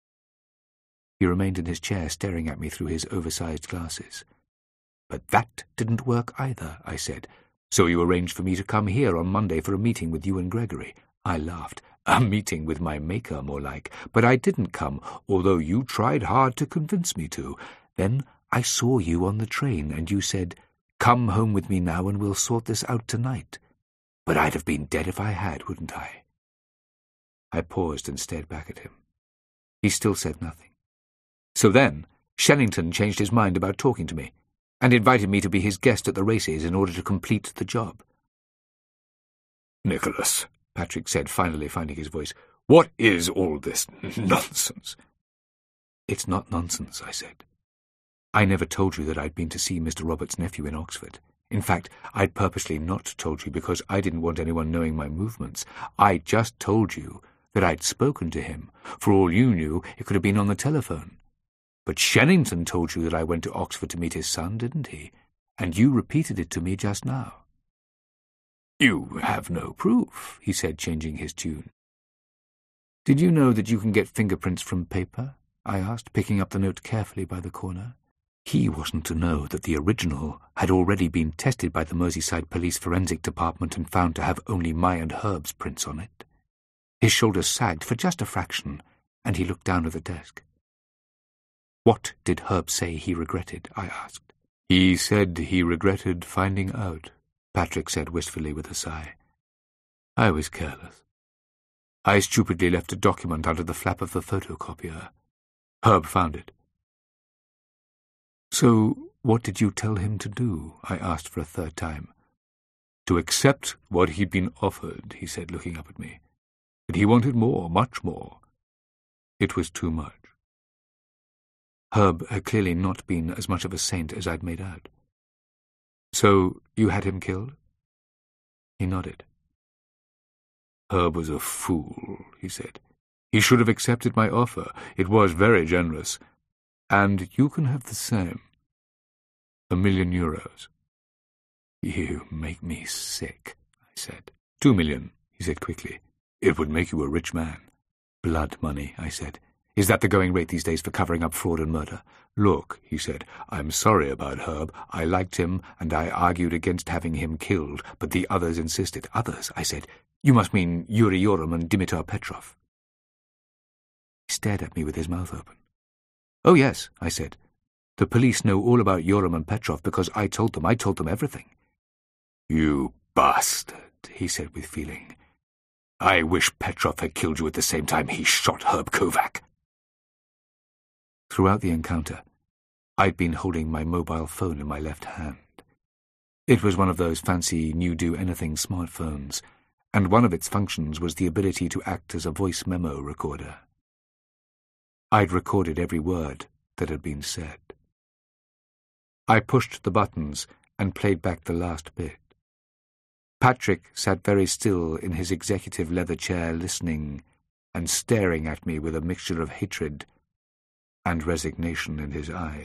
He remained in his chair, staring at me through his oversized glasses. "But that didn't work either," I said. "So you arranged for me to come here on Monday for a meeting with you and Gregory." I laughed. "A meeting with my maker, more like. But I didn't come, although you tried hard to convince me to. Then I saw you on the train, and you said, 'Come home with me now and we'll sort this out tonight.' But I'd have been dead if I had, wouldn't I?" I paused and stared back at him. He still said nothing. "So then, Shennington changed his mind about talking to me, and invited me to be his guest at the races in order to complete the job." "Nicholas," Patrick said, finally finding his voice, "what is all this nonsense?" "It's not nonsense," I said. "I never told you that I'd been to see Mister Roberts' nephew in Oxford. In fact, I'd purposely not told you because I didn't want anyone knowing my movements. I just told you that I'd spoken to him. For all you knew, it could have been on the telephone. But Shennington told you that I went to Oxford to meet his son, didn't he? And you repeated it to me just now." "You have no proof," he said, changing his tune. "Did you know that you can get fingerprints from paper?" I asked, picking up the note carefully by the corner. He wasn't to know that the original had already been tested by the Merseyside Police Forensic Department and found to have only my and Herb's prints on it. His shoulders sagged for just a fraction, and he looked down at the desk. "What did Herb say he regretted?" I asked. "He said he regretted finding out," Patrick said wistfully with a sigh. "I was careless. I stupidly left a document under the flap of the photocopier. Herb found it." "So what did you tell him to do?" I asked for a third time. to accept what he'd been offered, he said, looking up at me. But he wanted more, much more. It was too much. Herb had clearly not been as much of a saint as I'd made out. So you had him killed? He nodded. Herb was a fool, he said. He should have accepted my offer. It was very generous. And you can have the same. A million euros. You make me sick, I said. Two million, he said quickly. It would make you a rich man. Blood money, I said. Is that the going rate these days for covering up fraud and murder? Look, he said, I'm sorry about Herb. I liked him, and I argued against having him killed, but the others insisted. Others, I said. You must mean Yuri Yoram and Dimitar Petrov. He stared at me with his mouth open. Oh, yes, I said. The police know all about Yoram and Petrov because I told them. I told them everything. You bastard, he said with feeling. I wish Petrov had killed you at the same time he shot Herb Kovac. Throughout the encounter, I'd been holding my mobile phone in my left hand. It was one of those fancy new-do-anything smartphones, and one of its functions was the ability to act as a voice memo recorder. I'd recorded every word that had been said. I pushed the buttons and played back the last bit. Patrick sat very still in his executive leather chair listening and staring at me with a mixture of hatred and resignation in his eyes.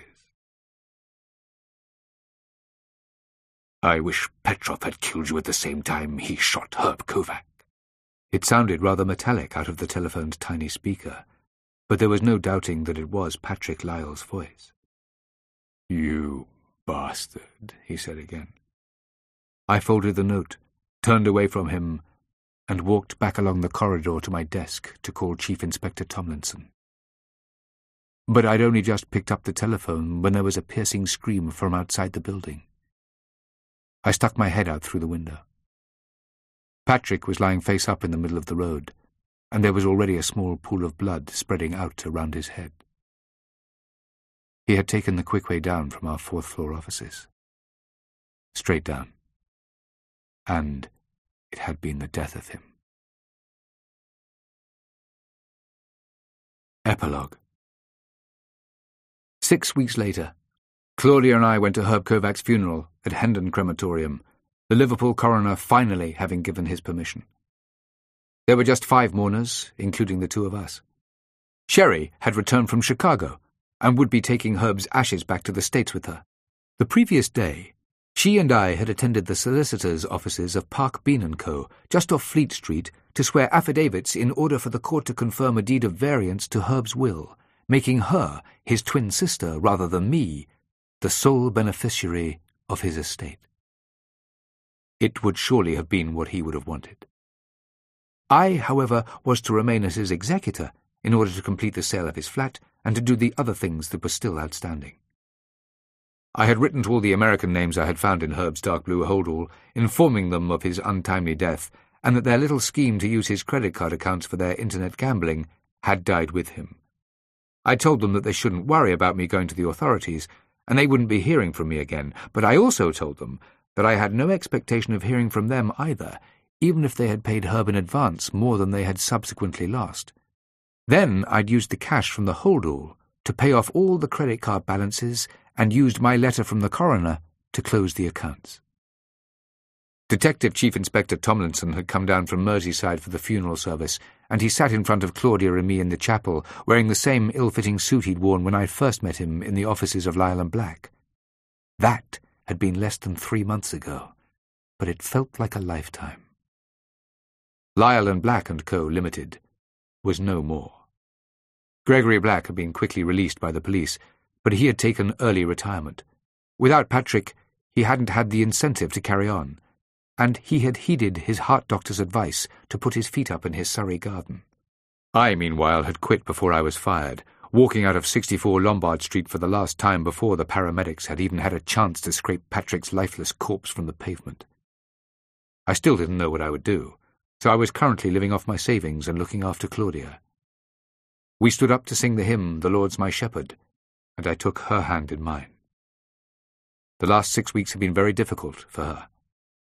I wish Petrov had killed you at the same time he shot Herb Kovac. It sounded rather metallic out of the telephone's tiny speaker, but there was no doubting that it was Patrick Lyle's voice. You bastard, he said again. I folded the note, turned away from him, and walked back along the corridor to my desk to call Chief Inspector Tomlinson. But I'd only just picked up the telephone when there was a piercing scream from outside the building. I stuck my head out through the window. Patrick was lying face up in the middle of the road, and there was already a small pool of blood spreading out around his head. He had taken the quick way down from our fourth-floor offices. Straight down. And it had been the death of him. Epilogue. Six weeks later, Claudia and I went to Herb Kovac's funeral at Hendon Crematorium, the Liverpool coroner finally having given his permission. There were just five mourners, including the two of us. Sherry had returned from Chicago and would be taking Herb's ashes back to the States with her. The previous day, she and I had attended the solicitors' offices of Park Bean and Co., just off Fleet Street, to swear affidavits in order for the court to confirm a deed of variance to Herb's will, making her, his twin sister rather than me, the sole beneficiary of his estate. It would surely have been what he would have wanted. I, however, was to remain as his executor in order to complete the sale of his flat and to do the other things that were still outstanding. I had written to all the American names I had found in Herb's dark blue holdall, informing them of his untimely death and that their little scheme to use his credit card accounts for their internet gambling had died with him. I told them that they shouldn't worry about me going to the authorities, and they wouldn't be hearing from me again, but I also told them that I had no expectation of hearing from them either, even if they had paid Herb in advance more than they had subsequently lost. Then I'd used the cash from the holdall to pay off all the credit card balances and used my letter from the coroner to close the accounts. Detective Chief Inspector Tomlinson had come down from Merseyside for the funeral service, and he sat in front of Claudia and me in the chapel, wearing the same ill-fitting suit he'd worn when I first met him in the offices of Lyle and Black. That had been less than three months ago, but it felt like a lifetime. Lyle and Black and Co. Limited was no more. Gregory Black had been quickly released by the police, but he had taken early retirement. Without Patrick, he hadn't had the incentive to carry on, and he had heeded his heart doctor's advice to put his feet up in his Surrey garden. I, meanwhile, had quit before I was fired, walking out of sixty-four Lombard Street for the last time before the paramedics had even had a chance to scrape Patrick's lifeless corpse from the pavement. I still didn't know what I would do, so I was currently living off my savings and looking after Claudia. We stood up to sing the hymn, "The Lord's My Shepherd," and I took her hand in mine. The last six weeks had been very difficult for her.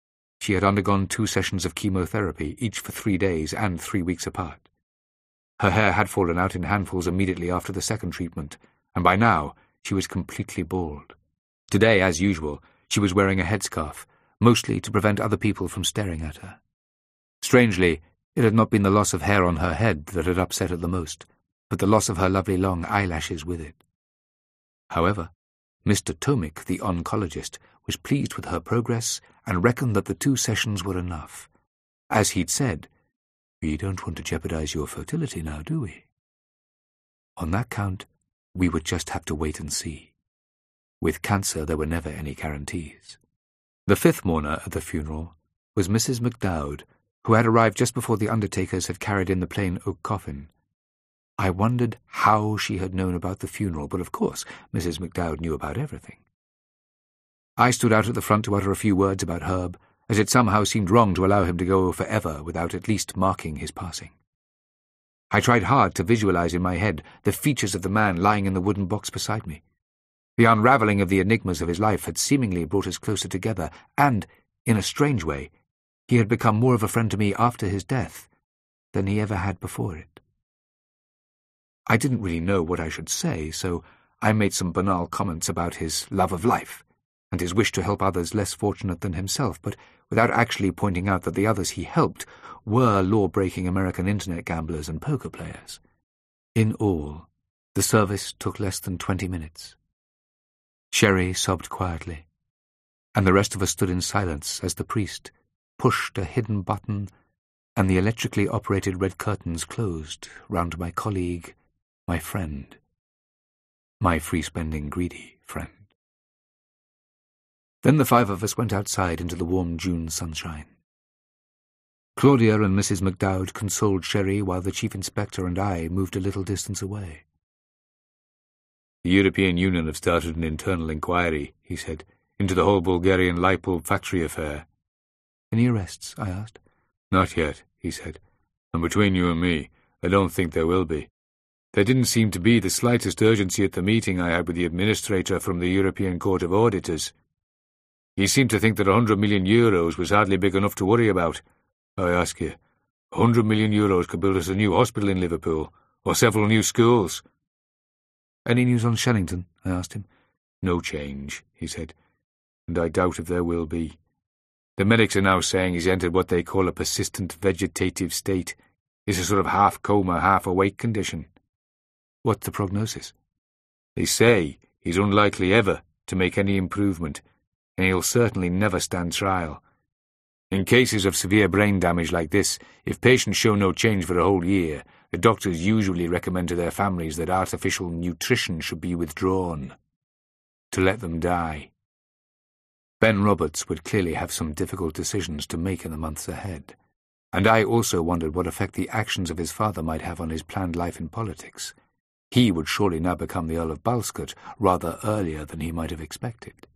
she had undergone two sessions of chemotherapy, each for three days and three weeks apart. Her hair had fallen out in handfuls immediately after the second treatment, and by now she was completely bald. Today, as usual, she was wearing a headscarf, mostly to prevent other people from staring at her. Strangely, it had not been the loss of hair on her head that had upset her the most, but the loss of her lovely long eyelashes with it. However, Mister Tomik, the oncologist, was pleased with her progress and reckoned that the two sessions were enough. As he'd said, "We don't want to jeopardize your fertility now, do we?" On that count, we would just have to wait and see. With cancer, there were never any guarantees. The fifth mourner at the funeral was Missus MacDowd, who had arrived just before the undertakers had carried in the plain oak coffin. I wondered how she had known about the funeral, but of course Missus MacDowd knew about everything. I stood out at the front to utter a few words about Herb, as it somehow seemed wrong to allow him to go forever without at least marking his passing. I tried hard to visualize in my head the features of the man lying in the wooden box beside me. The unravelling of the enigmas of his life had seemingly brought us closer together, and, in a strange way, he had become more of a friend to me after his death than he ever had before it. I didn't really know what I should say, so I made some banal comments about his love of life and his wish to help others less fortunate than himself, but without actually pointing out that the others he helped were law-breaking American internet gamblers and poker players. In all, the service took less than twenty minutes. Sherry sobbed quietly, and the rest of us stood in silence as the priest pushed a hidden button and the electrically operated red curtains closed round my colleague, my friend, my free-spending, greedy friend. Then the five of us went outside into the warm June sunshine. Claudia and Missus MacDowd consoled Sherry while the Chief Inspector and I moved a little distance away. "The European Union have started an internal inquiry," he said, "into the whole Bulgarian light bulb factory affair." "Any arrests?" I asked. "Not yet," he said, "and between you and me, I don't think there will be. There didn't seem to be the slightest urgency at the meeting I had with the administrator from the European Court of Auditors. He seemed to think that a hundred million euros was hardly big enough to worry about. I ask you, a hundred million euros could build us a new hospital in Liverpool, or several new schools." "Any news on Shellington?" I asked him. "No change," he said, "and I doubt if there will be. The medics are now saying he's entered what they call a persistent vegetative state. It's a sort of half-coma, half-awake condition." "What's the prognosis?" "They say he's unlikely ever to make any improvement, and he'll certainly never stand trial. In cases of severe brain damage like this, if patients show no change for a whole year, the doctors usually recommend to their families that artificial nutrition should be withdrawn, to let them die." Ben Roberts would clearly have some difficult decisions to make in the months ahead, and I also wondered what effect the actions of his father might have on his planned life in politics. He would surely now become the Earl of Balscott rather earlier than he might have expected.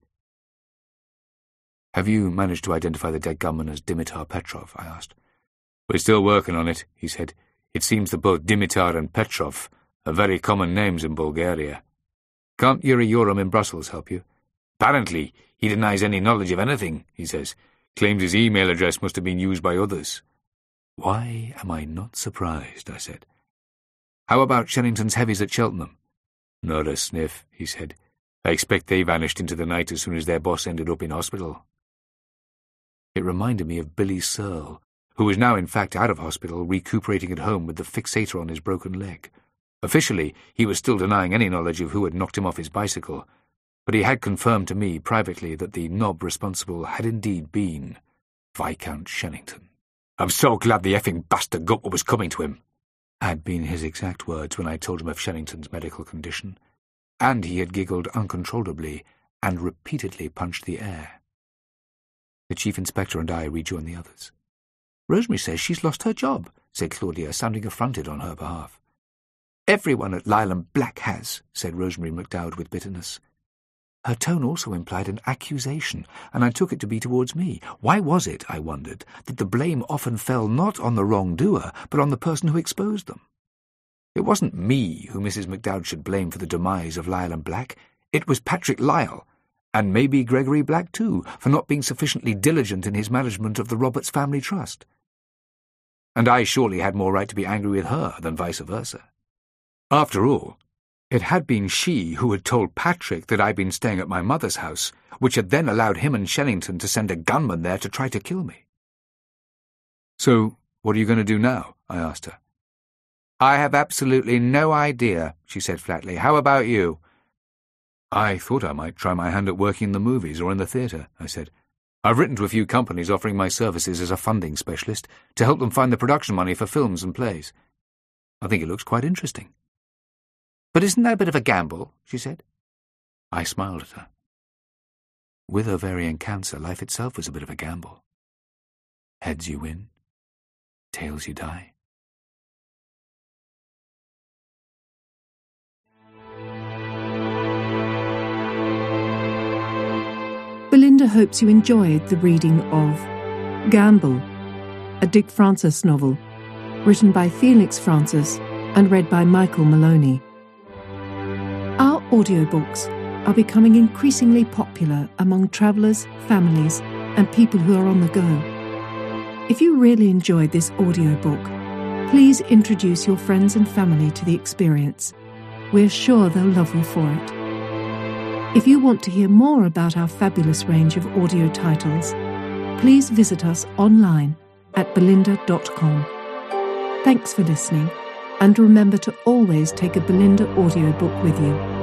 "Have you managed to identify the dead gunman as Dimitar Petrov?" I asked. "We're still working on it," he said. "It seems that both Dimitar and Petrov are very common names in Bulgaria." "Can't Yuri Yoram in Brussels help you?" "Apparently, he denies any knowledge of anything," he says. "Claims his email address must have been used by others." "Why am I not surprised?" I said. "How about Shellington's heavies at Cheltenham?" "Not a sniff," he said. "I expect they vanished into the night as soon as their boss ended up in hospital." It reminded me of Billy Searle, who was now in fact out of hospital, recuperating at home with the fixator on his broken leg. Officially, he was still denying any knowledge of who had knocked him off his bicycle, but he had confirmed to me privately that the knob responsible had indeed been Viscount Shellington. "I'm so glad the effing bastard got what was coming to him," had been his exact words when I told him of Shellington's medical condition, and he had giggled uncontrollably and repeatedly punched the air. The Chief Inspector and I rejoined the others. "Rosemary says she's lost her job," said Claudia, sounding affronted on her behalf. "Everyone at Lyle and Black has," said Rosemary MacDowd with bitterness. Her tone also implied an accusation, and I took it to be towards me. Why was it, I wondered, that the blame often fell not on the wrongdoer, but on the person who exposed them? It wasn't me who Missus MacDowd should blame for the demise of Lyle and Black. It was Patrick Lyle, And maybe Gregory Black too, for not being sufficiently diligent in his management of the Roberts family trust. And I surely had more right to be angry with her than vice versa. After all, it had been she who had told Patrick that I'd been staying at my mother's house, which had then allowed him and Shellington to send a gunman there to try to kill me. "So, what are you going to do now?" I asked her. "I have absolutely no idea," she said flatly. "How about you?" "I thought I might try my hand at working in the movies or in the theatre," I said. "I've written to a few companies offering my services as a funding specialist to help them find the production money for films and plays. I think it looks quite interesting." "But isn't that a bit of a gamble?" she said. I smiled at her. With ovarian cancer, life itself was a bit of a gamble. Heads you win, tails you die. Belinda hopes you enjoyed the reading of Gamble, a Dick Francis novel, written by Felix Francis and read by Michael Maloney. Our audiobooks are becoming increasingly popular among travellers, families, and people who are on the go. If you really enjoyed this audiobook, please introduce your friends and family to the experience. We're sure they'll love you for it. If you want to hear more about our fabulous range of audio titles, please visit us online at belinda dot com. Thanks for listening, and remember to always take a Belinda audiobook with you.